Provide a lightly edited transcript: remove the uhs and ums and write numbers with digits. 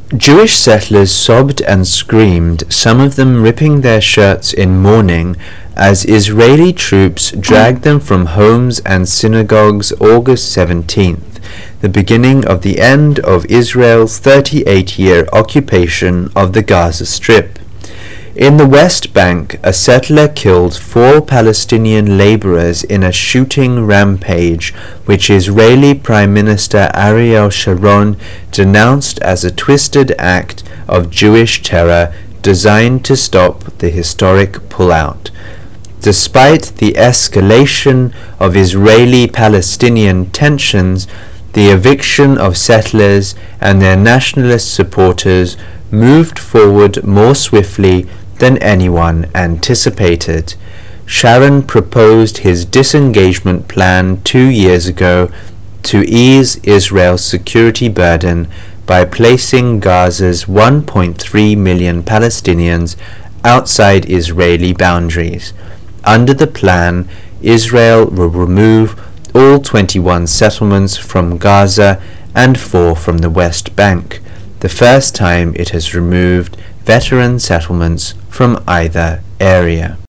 Jewish settlers sobbed and screamed, some of them ripping their shirts in mourning, as Israeli troops dragged them from homes and synagogues August 17th, the beginning of the end of Israel's 38-year occupation of the Gaza Strip. In the West Bank, a settler killed 4 Palestinian laborers in a shooting rampage, which Israeli Prime Minister Ariel Sharon denounced as a twisted act of Jewish terror designed to stop the historic pullout. Despite the escalation of Israeli-Palestinian tensions, the eviction of settlers and their nationalist supporters moved forward more swiftly than anyone anticipated. Sharon proposed his disengagement plan 2 years ago to ease Israel's security burden by placing Gaza's 1.3 million Palestinians outside Israeli boundaries. Under the plan, Israel will remove all 21 settlements from Gaza and 4 from the West Bank, the first time it has removed veteran settlements from either area.